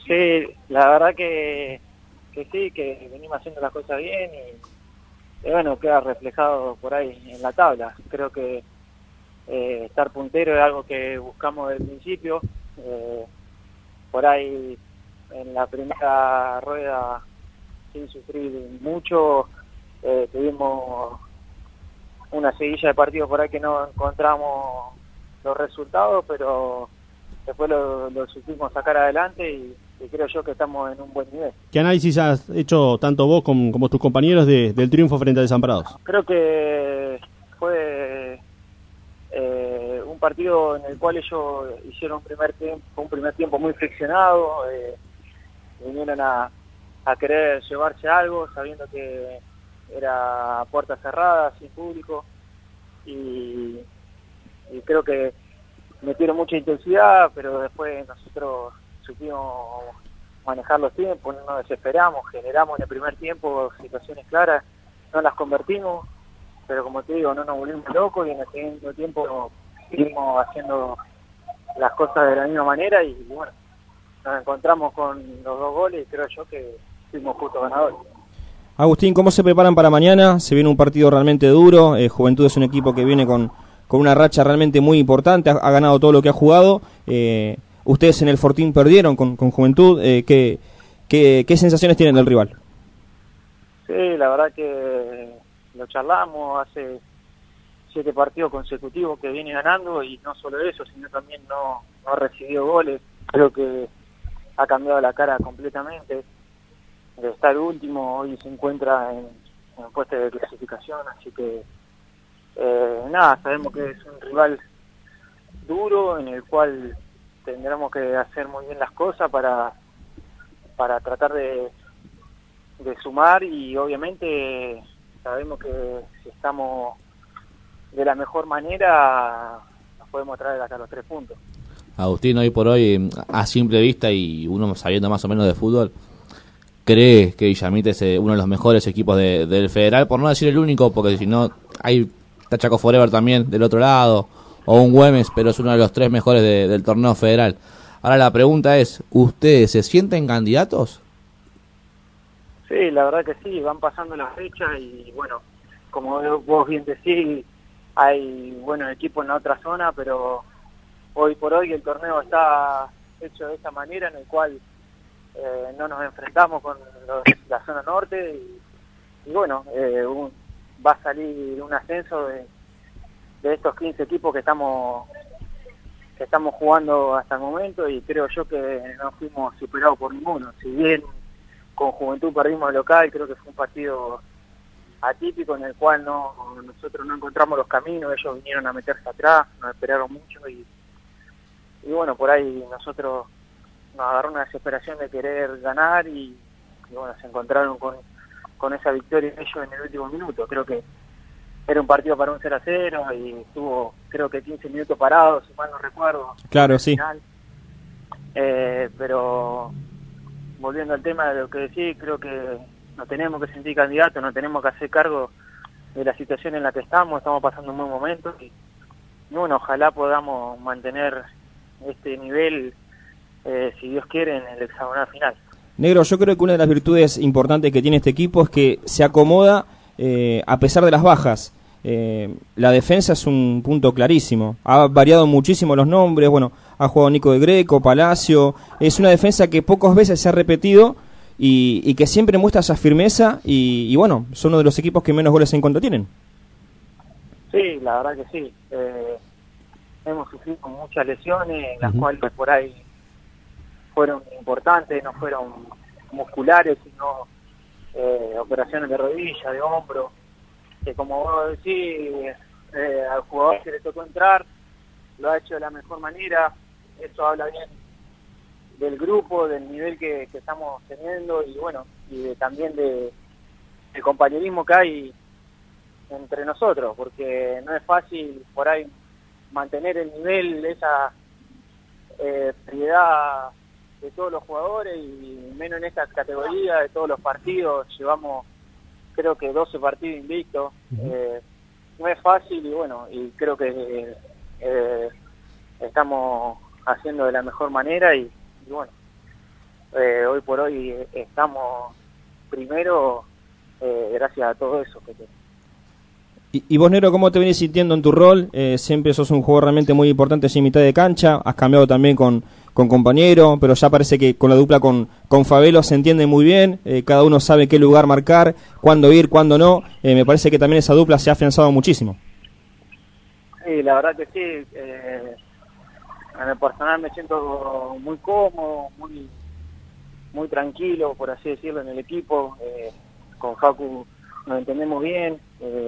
Sí, la verdad que sí, que venimos haciendo las cosas bien y bueno, queda reflejado por ahí en la tabla. Creo que estar puntero es algo que buscamos desde el principio. Por ahí en la primera rueda, sin sufrir mucho, tuvimos una seguilla de partidos por ahí que no encontramos los resultados, pero después lo supimos sacar adelante y creo yo que estamos en un buen nivel. ¿Qué análisis has hecho tanto vos como tus compañeros del triunfo frente a Desamparados? Creo que fue un partido en el cual ellos hicieron un primer tiempo muy friccionado, vinieron a querer llevarse algo sabiendo que era puerta cerrada, sin público, y creo que metieron mucha intensidad, pero después nosotros supimos manejar los tiempos, no nos desesperamos, generamos en el primer tiempo situaciones claras, no las convertimos, pero como te digo, no nos volvimos locos y en el segundo tiempo seguimos haciendo las cosas de la misma manera y bueno, nos encontramos con los 2 goles y creo yo que fuimos justo ganadores. Agustín, ¿cómo se preparan para mañana? Se viene un partido realmente duro, Juventud es un equipo que viene con una racha realmente muy importante, ha ganado todo lo que ha jugado, ustedes en el Fortín perdieron con Juventud, ¿qué sensaciones tienen del rival? Sí, la verdad que lo charlamos, hace 7 partidos consecutivos que viene ganando y no solo eso, sino también no ha recibido goles, creo que ha cambiado la cara completamente, de estar último hoy se encuentra en puesto de clasificación, así que nada, sabemos que es un rival duro en el cual tendremos que hacer muy bien las cosas para tratar de sumar y obviamente sabemos que si estamos de la mejor manera nos podemos traer acá los 3 puntos. Agustín, hoy por hoy, a simple vista y uno sabiendo más o menos de fútbol, ¿cree que Villamite es uno de los mejores equipos del Federal? Por no decir el único, porque si no, hay Chaco Forever también del otro lado, o un Güemes, pero es uno de los 3 mejores del torneo federal. Ahora la pregunta es, ¿ustedes se sienten candidatos? Sí, la verdad que sí, van pasando las fechas y bueno, como vos bien decís, hay buenos equipos en la otra zona, pero hoy por hoy el torneo está hecho de esta manera en el cual no nos enfrentamos con la zona norte y bueno, va a salir un ascenso de estos 15 equipos que estamos jugando hasta el momento y creo yo que no fuimos superados por ninguno. Si bien con Juventud perdimos el local, creo que fue un partido atípico en el cual nosotros no encontramos los caminos, ellos vinieron a meterse atrás, nos esperaron mucho y bueno, por ahí nosotros nos agarró una desesperación de querer ganar y bueno, se encontraron con esa victoria ellos en el último minuto. Creo que era un partido para un 0-0 y estuvo creo que 15 minutos parados, si mal no recuerdo. Claro, sí. Final. Pero volviendo al tema de lo que decís, creo que nos tenemos que sentir candidatos, nos tenemos que hacer cargo de la situación en la que estamos pasando un buen momento y bueno, ojalá podamos mantener este nivel, si Dios quiere, en el hexagonal final. Negro, yo creo que una de las virtudes importantes que tiene este equipo es que se acomoda a pesar de las bajas. La defensa es un punto clarísimo. Ha variado muchísimo los nombres. Bueno, ha jugado Nico de Greco, Palacio. Es una defensa que pocas veces se ha repetido y que siempre muestra esa firmeza. Y bueno, son uno de los equipos que menos goles en contra tienen. Sí, la verdad que sí. Hemos sufrido muchas lesiones, las cuales por ahí fueron importantes, no fueron musculares, sino operaciones de rodilla, de hombro, que como vos decís, al jugador que le tocó entrar, lo ha hecho de la mejor manera, eso habla bien del grupo, del nivel que estamos teniendo y bueno, y también del compañerismo que hay entre nosotros, porque no es fácil por ahí mantener el nivel, esa seriedad de todos los jugadores y menos en esta categoría de todos los partidos. Llevamos creo que 12 partidos invictos. No es fácil y bueno, y creo que estamos haciendo de la mejor manera y bueno, hoy por hoy estamos primero gracias a todo eso. Y vos, Negro, ¿cómo te venís sintiendo en tu rol? Siempre sos un jugador realmente muy importante en mitad de cancha, has cambiado también con compañero, pero ya parece que con la dupla con Fabelo se entiende muy bien, cada uno sabe qué lugar marcar, cuándo ir, cuándo no, me parece que también esa dupla se ha afianzado muchísimo. Sí, la verdad que sí, en el personal me siento muy cómodo, muy tranquilo, por así decirlo, en el equipo, con Facu nos entendemos bien,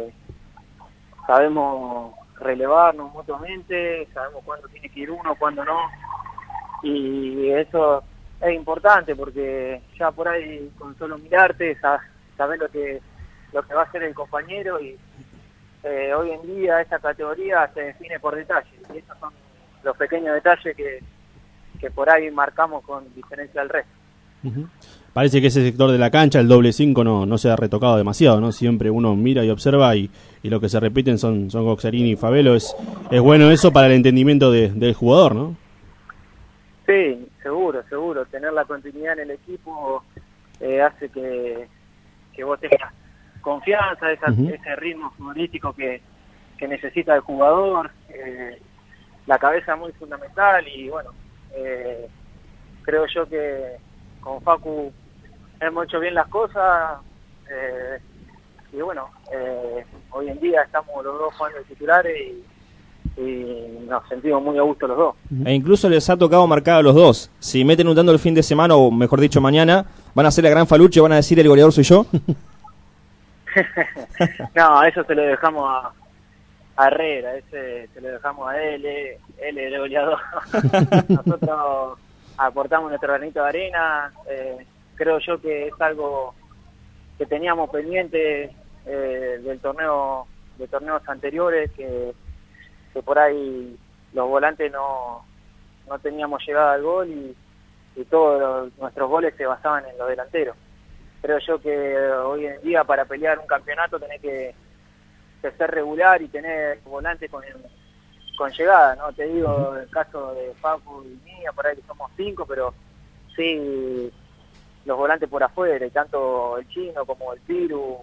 sabemos relevarnos mutuamente, sabemos cuándo tiene que ir uno, cuándo no, y eso es importante porque ya por ahí con solo mirarte sabes lo que va a hacer el compañero, y hoy en día esa categoría se define por detalles, y esos son los pequeños detalles que por ahí marcamos con diferencia al resto. Uh-huh. Parece que ese sector de la cancha, el doble 5, no se ha retocado demasiado, ¿no? Siempre uno mira y observa y lo que se repiten son Goxarini y Fabelo. Es bueno eso para el entendimiento del jugador, ¿no? Sí, seguro. Tener la continuidad en el equipo hace que vos tengas confianza, ese ritmo futbolístico que necesita el jugador. La cabeza es muy fundamental y bueno, creo yo que con Facu hemos hecho bien las cosas y bueno, hoy en día estamos los dos jugando de titulares y nos sentimos muy a gusto los dos. E incluso les ha tocado marcar a los dos. Si meten un tanto el fin de semana, o mejor dicho mañana, van a hacer la gran faluche, van a decir el goleador soy yo. No, eso se lo dejamos a Herrera, ese se lo dejamos a él es el goleador. Nosotros aportamos nuestro granito de arena, creo yo que es algo que teníamos pendiente de torneos anteriores, que por ahí los volantes no teníamos llegada al gol y todos nuestros goles se basaban en los delanteros. Creo yo que hoy en día para pelear un campeonato tenés que ser regular y tener volantes con llegada, ¿no? Te digo, el caso de Facu y mía, por ahí que somos 5, pero sí los volantes por afuera, y tanto el Chino como el Piru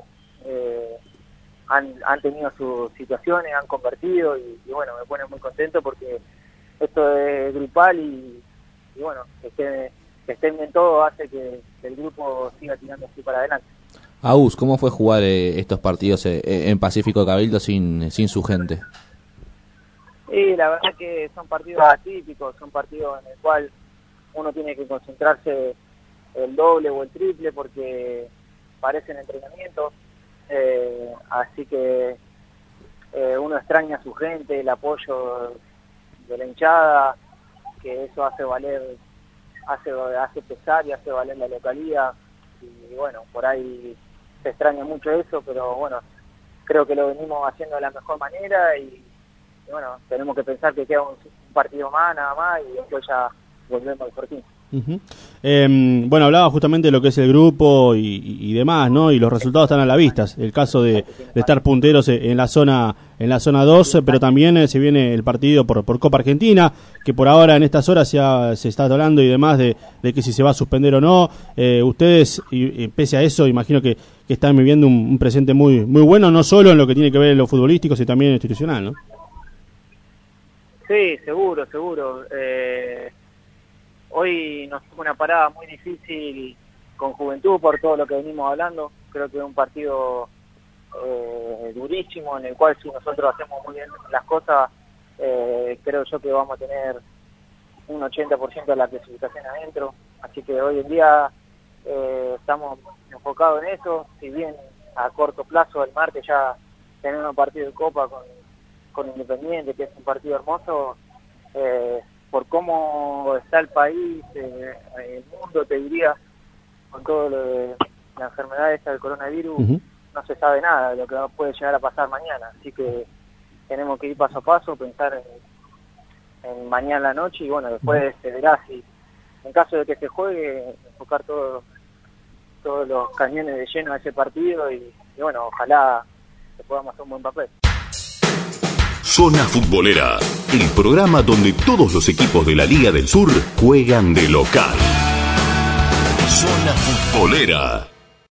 han tenido sus situaciones, han convertido y bueno, me pone muy contento porque esto es grupal y bueno, que estén en todo hace que el grupo siga tirando así para adelante. Agus, ¿cómo fue jugar estos partidos en Pacífico Cabildo sin su gente? Sí, la verdad que son partidos atípicos, son partidos en el cual uno tiene que concentrarse el doble o el triple porque parecen entrenamientos, así que uno extraña a su gente, el apoyo de la hinchada, que eso hace valer, hace pesar y hace valer la localidad, y bueno, por ahí se extraña mucho eso, pero bueno, creo que lo venimos haciendo de la mejor manera y bueno, tenemos que pensar que queda un partido más, nada más, y después ya volvemos al Fortín. Uh-huh. Bueno, hablaba justamente de lo que es el grupo y demás, ¿no? Y los resultados están a la vista. El caso de estar punteros en la zona 2, pero también se viene el partido por Copa Argentina, que por ahora en estas horas se está hablando y demás de que si se va a suspender o no. Ustedes, y pese a eso, imagino que están viviendo un presente muy bueno, no solo en lo que tiene que ver en lo futbolístico, sino también en lo institucional, ¿no? Sí, seguro. Hoy nos tuvo una parada muy difícil con Juventud por todo lo que venimos hablando. Creo que es un partido durísimo en el cual si nosotros hacemos muy bien las cosas, creo yo que vamos a tener un 80% de la clasificación adentro. Así que hoy en día estamos enfocados en eso. Si bien a corto plazo, el martes ya tenemos un partido de Copa con Independiente, que es un partido hermoso, por cómo está el país, el mundo, te diría, con todo lo de la enfermedad esta del coronavirus, uh-huh. No se sabe nada de lo que puede llegar a pasar mañana, así que tenemos que ir paso a paso, pensar en mañana a la noche y bueno, después uh-huh. Se verá si en caso de que se juegue, enfocar todos los cañones de lleno a ese partido y bueno, ojalá que podamos hacer un buen papel. Zona Futbolera, el programa donde todos los equipos de la Liga del Sur juegan de local. Zona Futbolera.